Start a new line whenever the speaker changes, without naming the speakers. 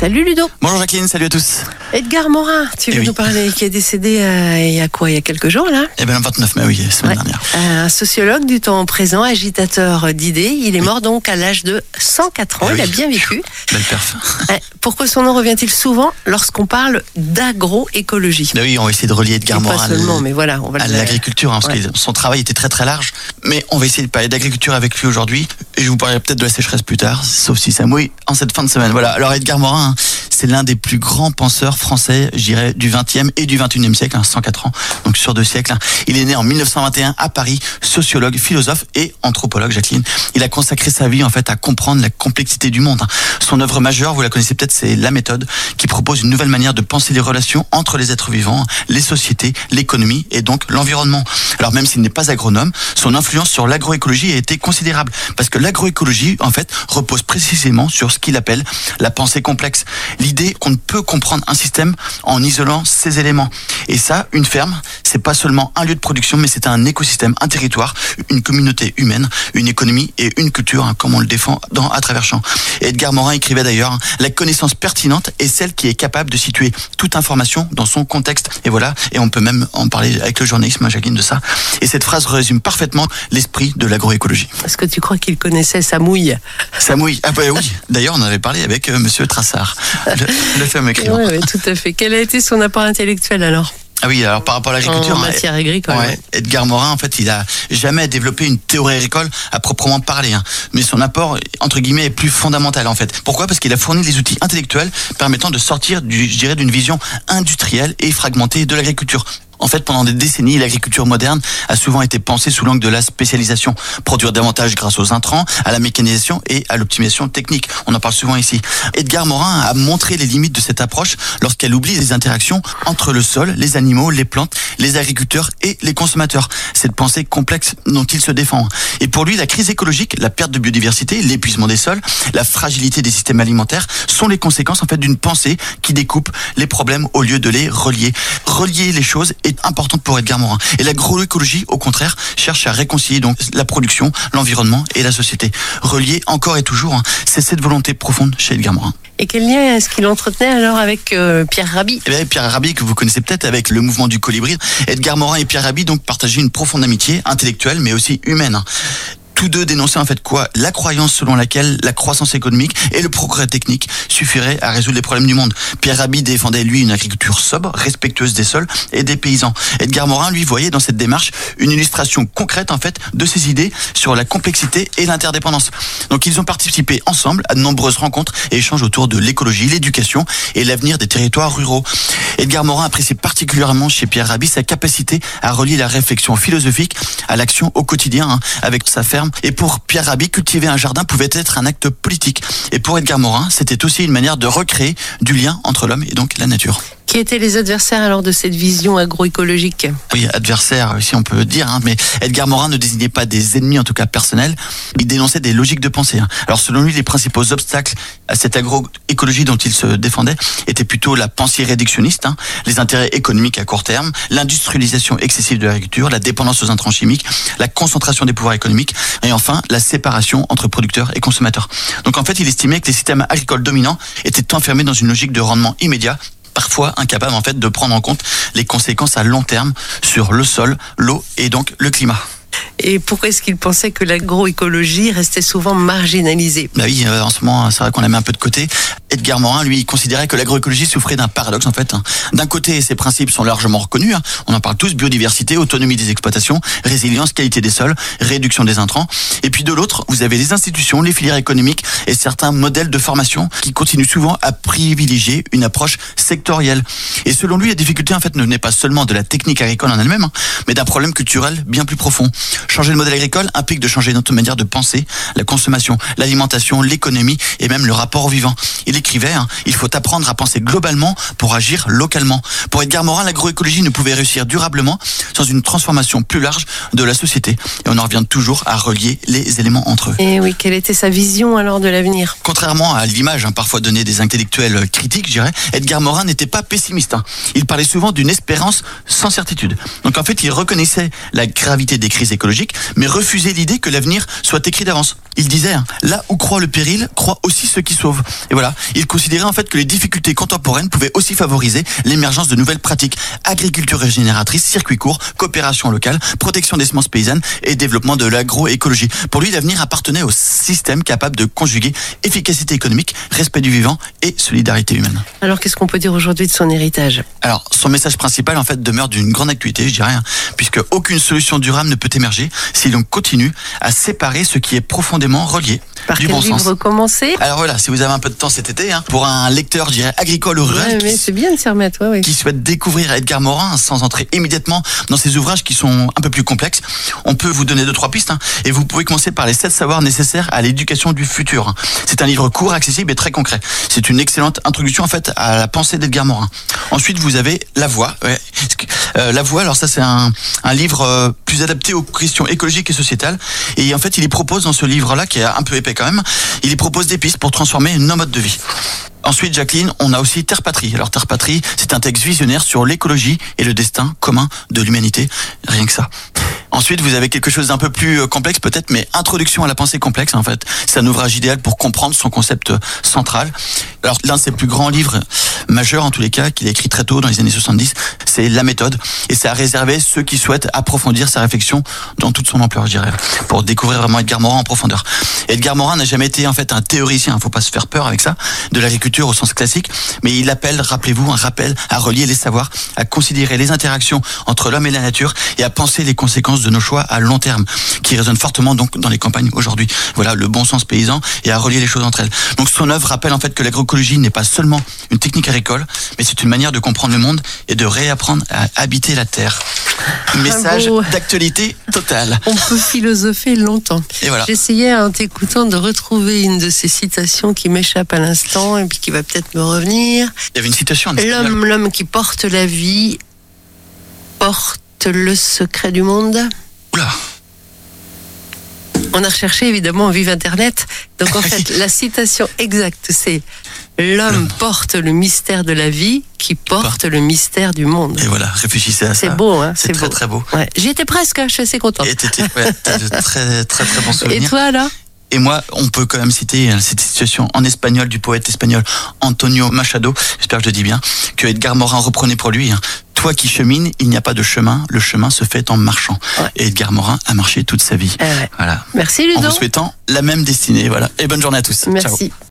Salut Ludo.
Bonjour Jacqueline, salut à tous.
Edgar Morin, tu veux nous parler, qui est décédé il y a quelques jours là?
Eh bien le 29 mai, oui, la semaine dernière.
Un sociologue du temps présent, agitateur d'idées. Il est mort donc à l'âge de 104 ans, il a bien vécu.
Belle perf.
Pourquoi son nom revient-il souvent lorsqu'on parle d'agroécologie?
Oui, on va essayer de relier Edgar Morin
pas seulement, mais voilà, on va
à l'agriculture, parce que son travail était très très large. Mais on va essayer de parler d'agriculture avec lui aujourd'hui. Et je vous parlerai peut-être de la sécheresse plus tard, sauf si ça mouille en cette fin de semaine. Voilà. Alors Edgar Morin, c'est l'un des plus grands penseurs français, je dirais, du 20e et du 21e siècle, 104 ans, donc sur 2 siècles. Il est né en 1921 à Paris, sociologue, philosophe et anthropologue, Jacqueline. Il a consacré sa vie en fait à comprendre la complexité du monde. Son œuvre majeure, vous la connaissez peut-être, c'est La Méthode, qui propose une nouvelle manière de penser les relations entre les êtres vivants, les sociétés, l'économie et donc l'environnement. Alors même s'il n'est pas agronome, son influence sur l'agroécologie a été considérable, parce que l'agroécologie, en fait, repose précisément sur ce qu'il appelle la pensée complexe. L'idée qu'on ne peut comprendre un système en isolant ses éléments. Et ça, une ferme, c'est pas seulement un lieu de production, mais c'est un écosystème, un territoire, une communauté humaine, une économie et une culture, comme on le défend à travers champs. Et Edgar Morin écrivait d'ailleurs, la connaissance pertinente est celle qui est capable de situer toute information dans son contexte. Et voilà, et on peut même en parler avec le journalisme, Jacqueline, de ça. Et cette phrase résume parfaitement l'esprit de l'agroécologie.
Est-ce que tu crois qu'il connaissait Samouille?
Samouille, ah bah oui. D'ailleurs, on en avait parlé avec Monsieur Trassard, le fameux écrivain.
Oui, tout à fait. Quel a été son apport intellectuel alors?
Ah oui, alors par rapport à l'agriculture,
en matière agricole.
Edgar Morin, en fait, il a jamais développé une théorie agricole à proprement parler, mais son apport, entre guillemets, est plus fondamental en fait. Pourquoi? Parce qu'il a fourni les outils intellectuels permettant de sortir d'une vision industrielle et fragmentée de l'agriculture. En fait, pendant des décennies, l'agriculture moderne a souvent été pensée sous l'angle de la spécialisation. Produire davantage grâce aux intrants, à la mécanisation et à l'optimisation technique. On en parle souvent ici. Edgar Morin a montré les limites de cette approche lorsqu'elle oublie les interactions entre le sol, les animaux, les plantes, les agriculteurs et les consommateurs. Cette pensée complexe dont il se défend. Et pour lui, la crise écologique, la perte de biodiversité, l'épuisement des sols, la fragilité des systèmes alimentaires sont les conséquences en fait d'une pensée qui découpe les problèmes au lieu de les relier. Relier les choses est importante pour Edgar Morin. Et l'agroécologie, au contraire, cherche à réconcilier donc la production, l'environnement et la société. Relier encore et toujours, c'est cette volonté profonde chez Edgar Morin.
Et quel lien est-ce qu'il entretenait alors avec Pierre Rabhi?
Eh bien, Pierre Rabhi, que vous connaissez peut-être avec le mouvement du colibri. Edgar Morin et Pierre Rabhi donc partageaient une profonde amitié intellectuelle mais aussi humaine. Tous deux dénonçaient en fait quoi? La croyance selon laquelle la croissance économique et le progrès technique suffiraient à résoudre les problèmes du monde. Pierre Rabhi défendait lui une agriculture sobre, respectueuse des sols et des paysans. Edgar Morin lui voyait dans cette démarche une illustration concrète en fait de ses idées sur la complexité et l'interdépendance. Donc ils ont participé ensemble à de nombreuses rencontres et échanges autour de l'écologie, l'éducation et l'avenir des territoires ruraux. Edgar Morin appréciait particulièrement chez Pierre Rabhi sa capacité à relier la réflexion philosophique à l'action au quotidien avec sa ferme. Et pour Pierre Rabhi, cultiver un jardin pouvait être un acte politique. Et pour Edgar Morin, c'était aussi une manière de recréer du lien entre l'homme et donc la nature.
Qui étaient les adversaires alors de cette vision agroécologique?
Oui, adversaires, si on peut dire, mais Edgar Morin ne désignait pas des ennemis, en tout cas personnels. Il dénonçait des logiques de pensée. Alors selon lui, les principaux obstacles à cette agroécologie dont il se défendait étaient plutôt la pensée réductionniste, les intérêts économiques à court terme, l'industrialisation excessive de l'agriculture, la dépendance aux intrants chimiques, la concentration des pouvoirs économiques et enfin la séparation entre producteurs et consommateurs. Donc en fait, il estimait que les systèmes agricoles dominants étaient enfermés dans une logique de rendement immédiat, parfois incapable en fait de prendre en compte les conséquences à long terme sur le sol, l'eau et donc le climat.
Et pourquoi est-ce qu'il pensait que l'agroécologie restait souvent marginalisée?
Bah oui, en ce moment, c'est vrai qu'on la met un peu de côté. Edgar Morin, lui, il considérait que l'agroécologie souffrait d'un paradoxe, en fait. D'un côté, ses principes sont largement reconnus. On en parle tous, biodiversité, autonomie des exploitations, résilience, qualité des sols, réduction des intrants. Et puis de l'autre, vous avez les institutions, les filières économiques et certains modèles de formation qui continuent souvent à privilégier une approche sectorielle. Et selon lui, la difficulté, en fait, ne venait pas seulement de la technique agricole en elle-même, mais d'un problème culturel bien plus profond. Changer le modèle agricole implique de changer notre manière de penser, la consommation, l'alimentation, l'économie et même le rapport au vivant. Il écrivait, il faut apprendre à penser globalement pour agir localement. Pour Edgar Morin, l'agroécologie ne pouvait réussir durablement sans une transformation plus large de la société. Et on en revient toujours à relier les éléments entre eux.
Et oui, quelle était sa vision alors de l'avenir?
Contrairement à l'image parfois donnée des intellectuels critiques, je dirais, Edgar Morin n'était pas pessimiste. Il parlait souvent d'une espérance sans certitude. Donc en fait, il reconnaissait la gravité des crises écologiques stratégique, mais refusait l'idée que l'avenir soit écrit d'avance. Il disait, là où croit le péril, croit aussi ceux qui sauvent. Et voilà, il considérait en fait que les difficultés contemporaines pouvaient aussi favoriser l'émergence de nouvelles pratiques. Agriculture régénératrice, circuits courts, coopération locale, protection des semences paysannes et développement de l'agroécologie. Pour lui, l'avenir appartenait au système capable de conjuguer efficacité économique, respect du vivant et solidarité humaine.
Alors, qu'est-ce qu'on peut dire aujourd'hui de son héritage?
Alors, son message principal, en fait, demeure d'une grande actualité, je dirais, puisque aucune solution durable ne peut émerger si l'on continue à séparer ce qui est profondément relié
Par
du
quel
bon
livre
sens.
commencer?
Alors voilà, si vous avez un peu de temps cet été, pour un lecteur, je dirais, agricole ou rural,
Mais c'est bien de s'y remettre, oui.
qui souhaite découvrir Edgar Morin sans entrer immédiatement dans ses ouvrages qui sont un peu plus complexes, on peut vous donner 2-3 pistes, et vous pouvez commencer par les 7 savoirs nécessaires à l'éducation du futur. C'est un livre court, accessible et très concret. C'est une excellente introduction en fait à la pensée d'Edgar Morin. Ensuite, vous avez La Voix. La Voix, alors ça c'est un livre plus adapté aux questions écologiques et sociétales. Et en fait, il y propose dans ce livre-là, qui est un peu épais quand même, il y propose des pistes pour transformer nos modes de vie. Ensuite, Jacqueline, on a aussi Terre Patrie. Alors Terre Patrie, c'est un texte visionnaire sur l'écologie et le destin commun de l'humanité. Rien que ça. Ensuite, vous avez quelque chose d'un peu plus complexe peut-être, mais Introduction à la pensée complexe, en fait. C'est un ouvrage idéal pour comprendre son concept central. Alors, l'un de ses plus grands livres majeurs, en tous les cas, qu'il a écrit très tôt, dans les années 70, c'est La Méthode. Et c'est à réserver ceux qui souhaitent approfondir sa réflexion dans toute son ampleur, je dirais, pour découvrir vraiment Edgar Morin en profondeur. Edgar Morin n'a jamais été, en fait, un théoricien, faut pas se faire peur avec ça, de l'agriculture au sens classique, mais il appelle, rappelez-vous, un rappel à relier les savoirs, à considérer les interactions entre l'homme et la nature et à penser les conséquences de nos choix à long terme, qui résonnent fortement donc dans les campagnes aujourd'hui. Voilà, le bon sens paysan et à relier les choses entre elles. Donc son œuvre rappelle en fait que l'agroécologie n'est pas seulement une technique agricole, mais c'est une manière de comprendre le monde et de réapprendre à habiter la terre. Message d'actualité totale.
On peut philosopher longtemps.
Et voilà.
J'essayais en t'écoutant de retrouver une de ces citations qui m'échappe à l'instant et puis qui va peut-être me revenir.
Il y avait une citation en espagnol.
L'homme qui porte la vie porte le secret du monde.
Oula.
On a recherché évidemment vive Internet. Donc en fait, la citation exacte, c'est l'homme porte le mystère de la vie qui porte le mystère du monde.
Et voilà, réfléchissez à ça.
C'est beau, hein.
C'est très beau. Très beau.
Ouais. J'y étais presque, je suis assez contente.
Et t'as de très très très bons souvenirs.
Et toi là?
Et moi, on peut quand même citer cette citation en espagnol du poète espagnol Antonio Machado, j'espère que je le dis bien, que Edgar Morin reprenait pour lui. Toi qui chemines, il n'y a pas de chemin, le chemin se fait en marchant. Ouais. Et Edgar Morin a marché toute sa vie.
Ouais.
Voilà.
Merci Ludo.
En vous souhaitant la même destinée. Voilà. Et bonne journée à tous.
Merci.
Ciao.